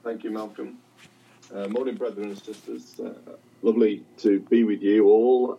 Thank you, Malcolm. Morning, brethren and sisters. Lovely to be with you all.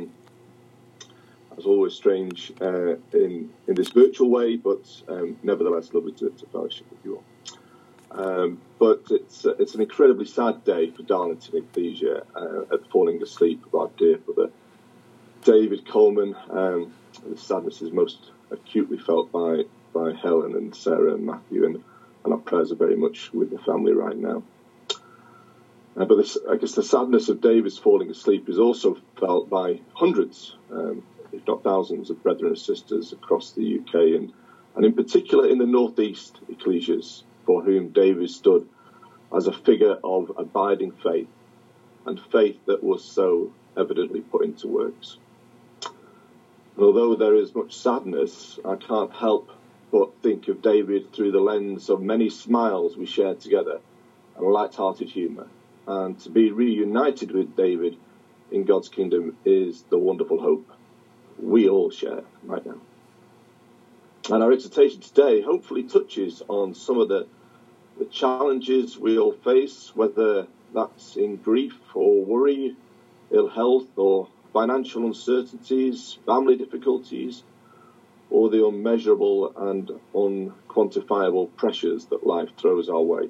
As always, strange in this virtual way, but nevertheless, lovely to fellowship with you all. But it's an incredibly sad day for Darlington Ecclesia at the falling asleep of our dear brother David Coleman. The sadness is most acutely felt by Helen and Sarah and Matthew, and our prayers are very much with the family right now. But I guess the sadness of David's falling asleep is also felt by hundreds, if not thousands, of brethren and sisters across the UK, and in particular in the northeast ecclesias, for whom David stood as a figure of abiding faith, and faith that was so evidently put into works. And although there is much sadness, I can't help but think of David through the lens of many smiles we shared together and light-hearted humour. And to be reunited with David in God's kingdom is the wonderful hope we all share right now. And our exhortation today hopefully touches on some of the challenges we all face, whether that's in grief or worry, ill health or financial uncertainties, family difficulties, or the unmeasurable and unquantifiable pressures that life throws our way.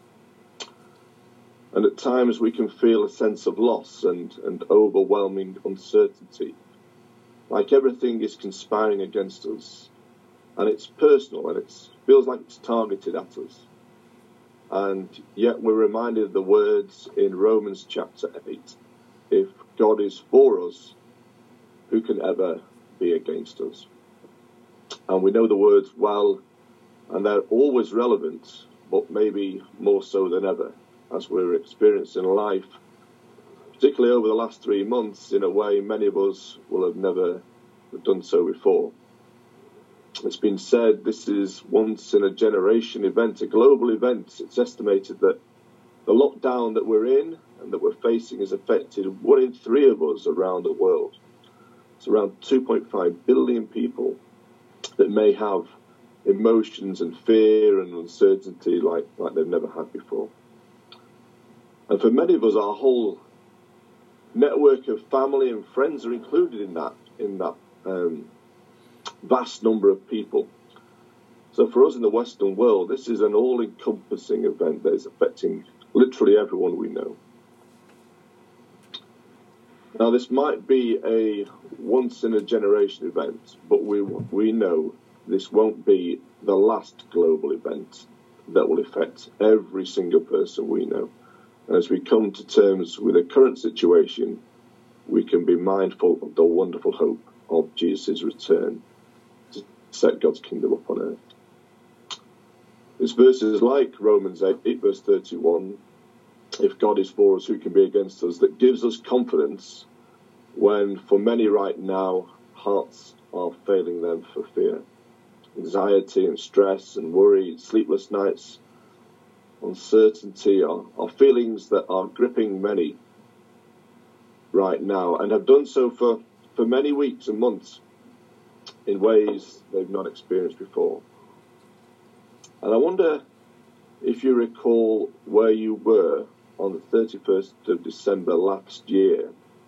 And at times we can feel a sense of loss and overwhelming uncertainty, like everything is conspiring against us, and it's personal, and it feels like it's targeted at us. And yet we're reminded of the words in Romans chapter 8, if God is for us, who can ever be against us? And we know the words well, and they're always relevant, but maybe more so than ever, as we're experiencing life, particularly over the last 3 months, in a way many of us will have never done so before. It's been said this is once in a generation event, a global event. It's estimated that the lockdown that we're in and that we're facing has affected 1 in 3 of us around the world. It's around 2.5 billion people that may have emotions and fear and uncertainty like they've never had before. And for many of us, our whole network of family and friends are included in that vast number of people. So for us in the Western world, this is an all-encompassing event that is affecting literally everyone we know. Now, this might be a once-in-a-generation event, but we know this won't be the last global event that will affect every single person we know. And as we come to terms with the current situation, we can be mindful of the wonderful hope of Jesus' return to set God's kingdom up on earth. This verse is like Romans 8, verse 31, if God is for us, who can be against us, that gives us confidence when, for many right now, hearts are failing them for fear. Anxiety and stress and worry, sleepless nights, uncertainty are feelings that are gripping many right now and have done so for many weeks and months in ways they've not experienced before. And I wonder if you recall where you were on the 31st of December last year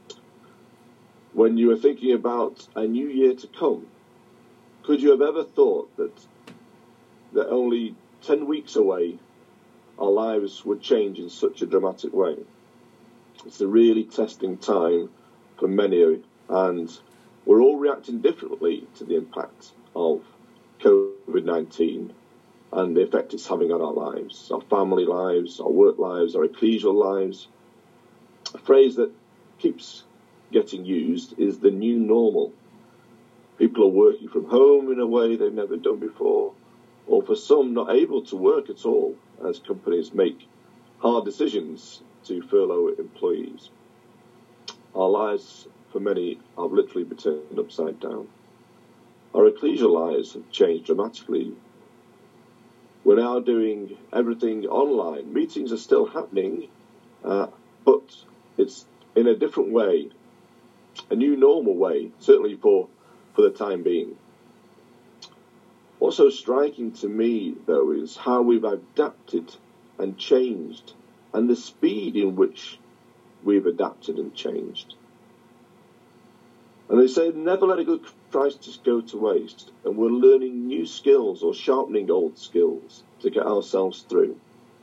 when you were thinking about a new year to come. Could you have ever thought that only 10 weeks away our lives would change in such a dramatic way? It's a really testing time for many, and we're all reacting differently to the impact of COVID-19 and the effect it's having on our lives, our family lives, our work lives, our ecclesial lives. A phrase that keeps getting used is the new normal. People are working from home in a way they've never done before, or for some not able to work at all as companies make hard decisions to furlough employees. Our lives, for many, have literally been turned upside down. Our ecclesial lives have changed dramatically. We're now doing everything online. Meetings are still happening, but it's in a different way, a new normal way, certainly for the time being. What's so striking to me, though, is how we've adapted and changed, and the speed in which we've adapted and changed. And they say, never let a good crisis go to waste, and we're learning new skills or sharpening old skills to get ourselves through.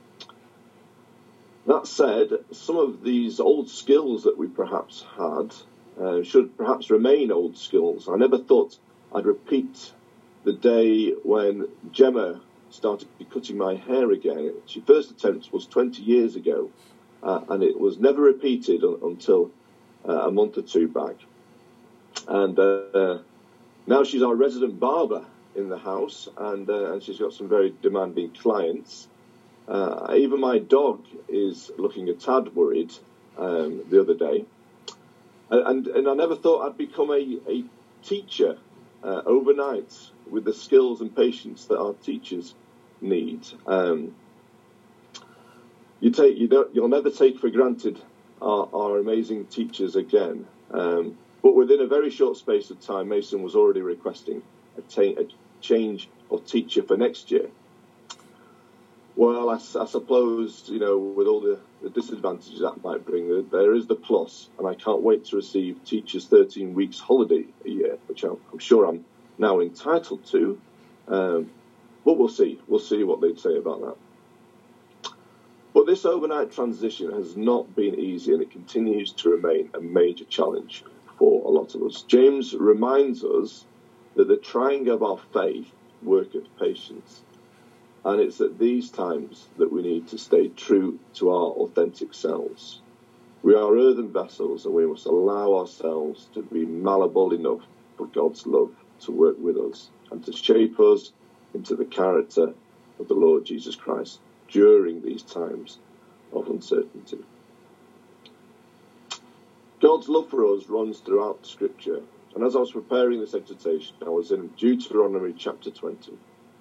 That said, some of these old skills that we perhaps had should perhaps remain old skills. I never thought I'd repeat the day when Gemma started cutting my hair again. Her first attempt was 20 years ago, and it was never repeated until a month or two back. And now she's our resident barber in the house, and she's got some very demanding clients. Even my dog is looking a tad worried the other day. And I never thought I'd become a teacher overnight with the skills and patience that our teachers need. You'll never take for granted our amazing teachers again. But within a very short space of time, Mason was already requesting a change of teacher for next year. Well, I suppose, with all the disadvantages that might bring, there is the plus, and I can't wait to receive teachers' 13 weeks holiday a year, which I'm sure I'm now entitled to. But we'll see. We'll see what they'd say about that. But this overnight transition has not been easy, and it continues to remain a major challenge for a lot of us. James reminds us that the trying of our faith worketh patience. And it's at these times that we need to stay true to our authentic selves. We are earthen vessels, and we must allow ourselves to be malleable enough for God's love to work with us and to shape us into the character of the Lord Jesus Christ during these times of uncertainty. God's love for us runs throughout Scripture. And as I was preparing this exhortation, I was in Deuteronomy chapter 20.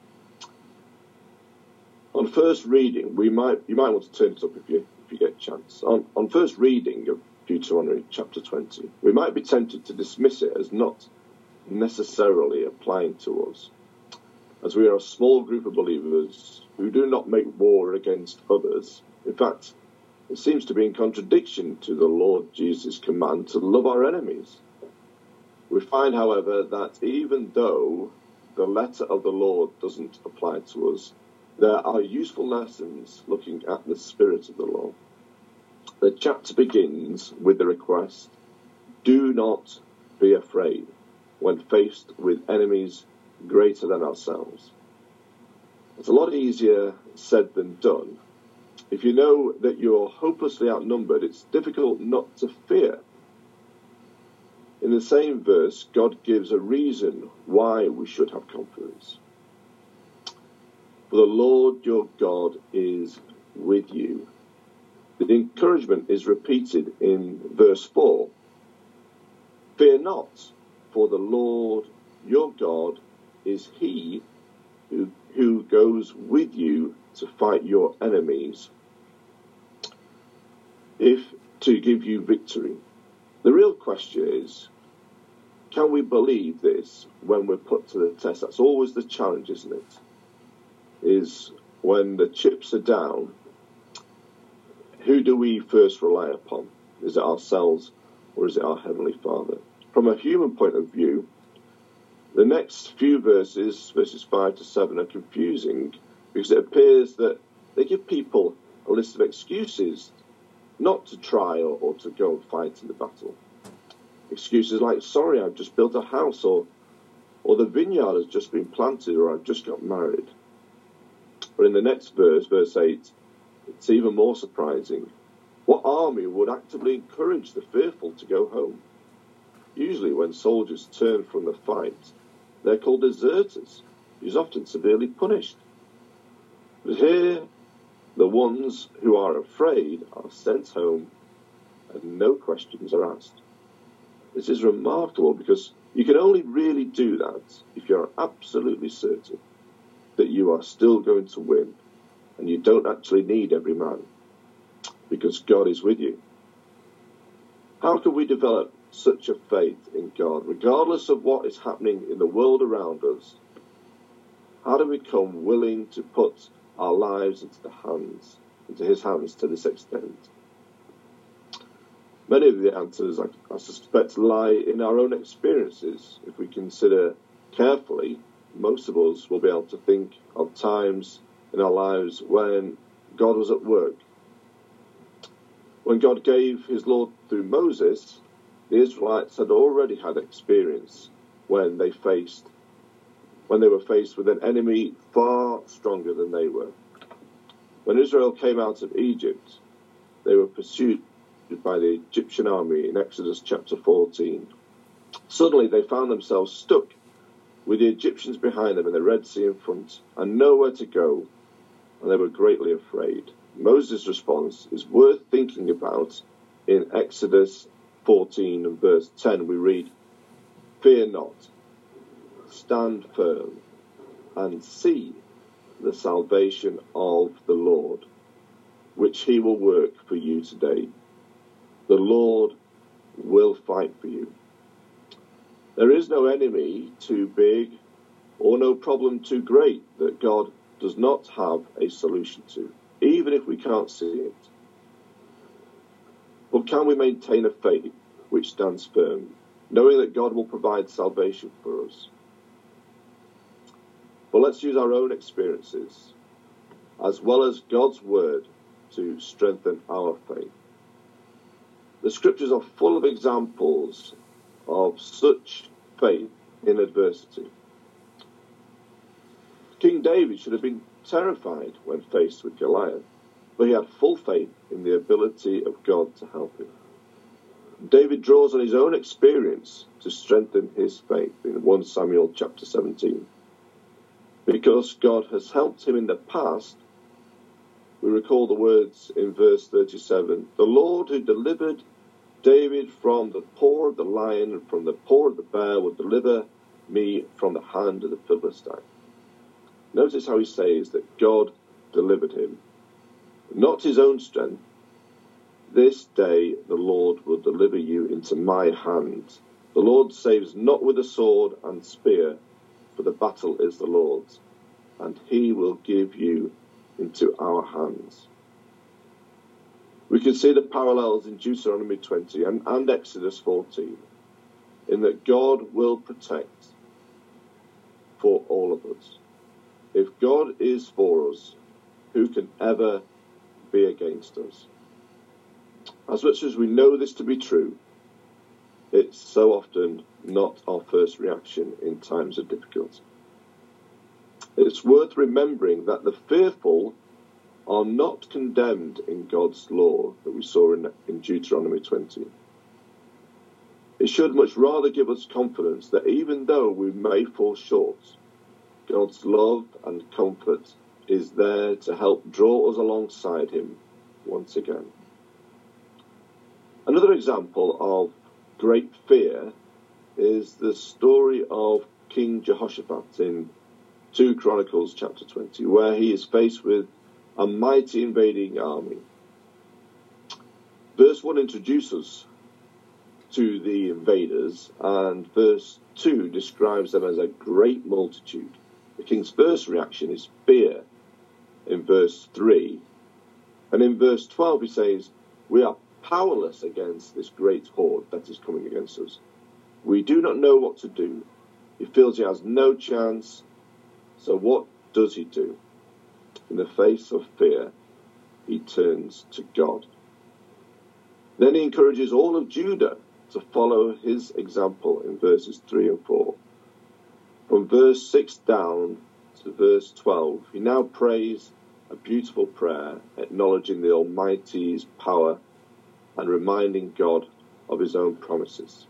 On first reading, you might want to turn it up if you get a chance. On first reading of Deuteronomy chapter 20, we might be tempted to dismiss it as not necessarily applying to us, as we are a small group of believers who do not make war against others. In fact, it seems to be in contradiction to the Lord Jesus' command to love our enemies. We find, however, that even though the letter of the Lord doesn't apply to us, there are useful lessons looking at the spirit of the law. The chapter begins with the request, do not be afraid when faced with enemies greater than ourselves. It's a lot easier said than done. If you know that you're hopelessly outnumbered, it's difficult not to fear. In the same verse, God gives a reason why we should have confidence. For the Lord your God is with you. The encouragement is repeated in verse 4. Fear not, for the Lord your God is he who goes with you to fight your enemies, to give you victory. The real question is, can we believe this when we're put to the test? That's always the challenge, isn't it? Is when the chips are down, who do we first rely upon? Is it ourselves or is it our Heavenly Father? From a human point of view, the next few verses 5 to 7, are confusing because it appears that they give people a list of excuses not to try or to go and fight in the battle. Excuses like, sorry, I've just built a house, or the vineyard has just been planted, or I've just got married. But in the next verse, verse 8, it's even more surprising. What army would actively encourage the fearful to go home? Usually when soldiers turn from the fight, they're called deserters, who's often severely punished. But here, the ones who are afraid are sent home and no questions are asked. This is remarkable because you can only really do that if you're absolutely certain that you are still going to win and you don't actually need every man because God is with you. How can we develop such a faith in God, regardless of what is happening in the world around us? How do we become willing to put our lives into his hands to this extent? Many of the answers, I suspect, lie in our own experiences. If we consider carefully, most of us will be able to think of times in our lives when God was at work. When God gave his law through Moses, the Israelites had already had experience when they were faced with an enemy far stronger than they were. When Israel came out of Egypt, they were pursued by the Egyptian army in Exodus chapter 14. Suddenly they found themselves stuck with the Egyptians behind them and the Red Sea in front, and nowhere to go, and they were greatly afraid. Moses' response is worth thinking about. In Exodus 14 and verse 10 we read, "Fear not, stand firm, and see the salvation of the Lord, which he will work for you today. The Lord will fight for you." There is no enemy too big or no problem too great that God does not have a solution to, even if we can't see it. But can we maintain a faith which stands firm, knowing that God will provide salvation for us? But let's use our own experiences, as well as God's word, to strengthen our faith. The scriptures are full of examples of such faith in adversity. King David should have been terrified when faced with Goliath, but he had full faith in the ability of God to help him. David draws on his own experience to strengthen his faith in 1 Samuel chapter 17. Because God has helped him in the past, we recall the words in verse 37, "The Lord who delivered David from the paw of the lion and from the paw of the bear will deliver me from the hand of the Philistine." Notice how he says that God delivered him, not his own strength. "This day the Lord will deliver you into my hand. The Lord saves not with a sword and spear, for the battle is the Lord's, and he will give you into our hands." We can see the parallels in Deuteronomy 20 and Exodus 14, in that God will protect for all of us. If God is for us, who can ever be against us? As much as we know this to be true, it's so often not our first reaction in times of difficulty. It's worth remembering that the fearful are not condemned in God's law that we saw in Deuteronomy 20. It should much rather give us confidence that even though we may fall short, God's love and comfort is there to help draw us alongside him once again. Another example of great fear is the story of King Jehoshaphat in 2 Chronicles chapter 20, where he is faced with a mighty invading army. Verse 1 introduces us to the invaders, and verse 2 describes them as a great multitude. The king's first reaction is fear in verse 3, and in verse 12 he says, "We are powerless against this great horde that is coming against us. We do not know what to do." He feels he has no chance, so what does he do? In the face of fear, he turns to God. Then he encourages all of Judah to follow his example in verses 3 and 4. From verse 6 down to verse 12, he now prays a beautiful prayer, acknowledging the Almighty's power and reminding God of his own promises.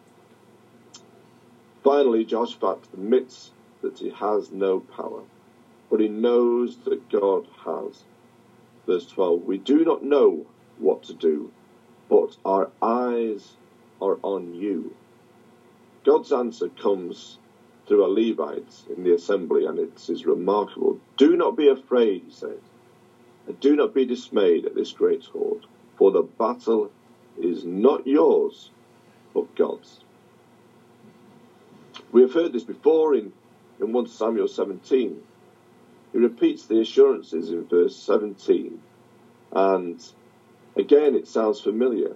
Finally, Jehoshaphat admits that he has no power, but he knows that God has. Verse 12, "We do not know what to do, but our eyes are on you." God's answer comes through a Levite in the assembly, and it is remarkable. "Do not be afraid," he says, "and do not be dismayed at this great horde, for the battle is not yours, but God's." We have heard this before in 1 Samuel 17, He repeats the assurances in verse 17, and again it sounds familiar.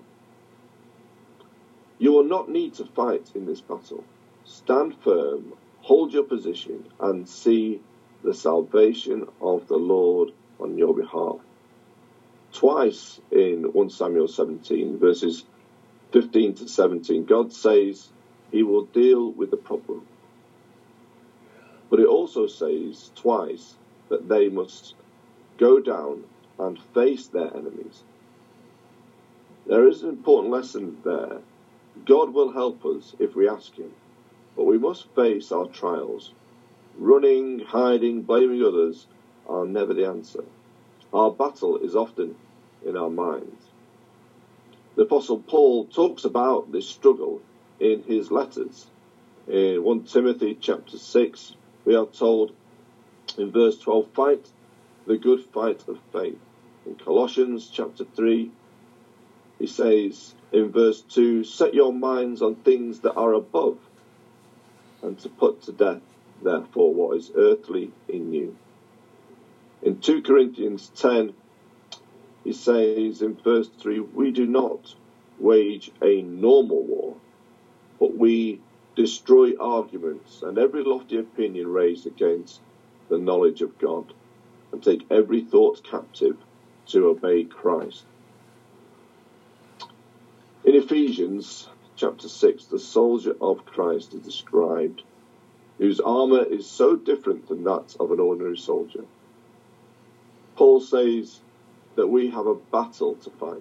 You will not need to fight in this battle. Stand firm, hold your position, and see the salvation of the Lord on your behalf. Twice in 1 Samuel 17, verses 15 to 17, God says he will deal with the problem. But it also says twice that they must go down and face their enemies. There is an important lesson there. God will help us if we ask him, but we must face our trials. Running, hiding, blaming others are never the answer. Our battle is often in our minds. The Apostle Paul talks about this struggle in his letters. In 1 Timothy chapter 6, we are told in verse 12, fight the good fight of faith. In Colossians chapter 3, he says in verse 2, set your minds on things that are above, and to put to death, therefore, what is earthly in you. In 2 Corinthians 10, he says in verse 3, we do not wage a normal war, but we destroy arguments and every lofty opinion raised against the knowledge of God, and take every thought captive to obey Christ. In Ephesians chapter 6, the soldier of Christ is described, whose armour is so different than that of an ordinary soldier. Paul says that we have a battle to fight,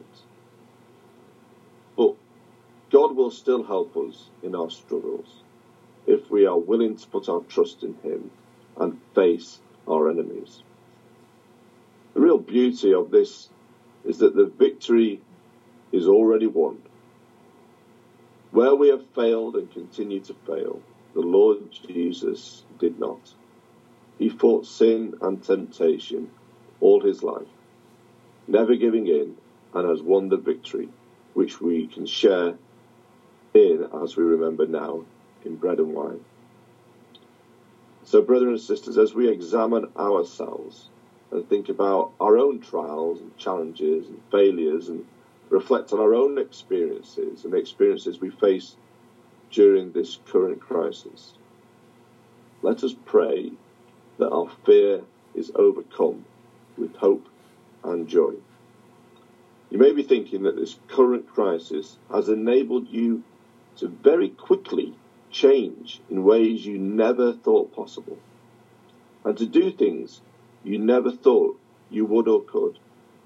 but God will still help us in our struggles if we are willing to put our trust in him and face our enemies. The real beauty of this is that the victory is already won. Where we have failed and continue to fail, the Lord Jesus did not. He fought sin and temptation all his life, never giving in, and has won the victory, which we can share in, as we remember now, in bread and wine. So, brothers and sisters, as we examine ourselves and think about our own trials and challenges and failures, and reflect on our own experiences and the experiences we face during this current crisis, let us pray that our fear is overcome with hope and joy. You may be thinking that this current crisis has enabled you to very quickly change in ways you never thought possible, and to do things you never thought you would or could.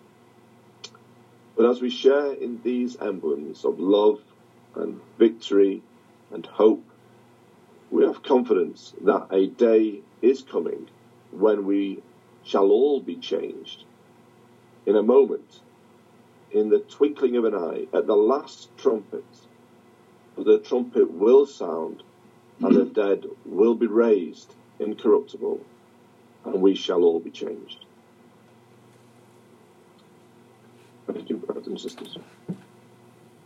But as we share in these emblems of love and victory and hope, we have confidence that a day is coming when we shall all be changed. In a moment, in the twinkling of an eye, at the last trumpet, the trumpet will sound, and the dead will be raised incorruptible, and we shall all be changed. Thank you, brothers and sisters.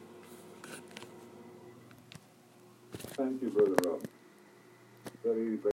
Thank you, Brother Rob. Very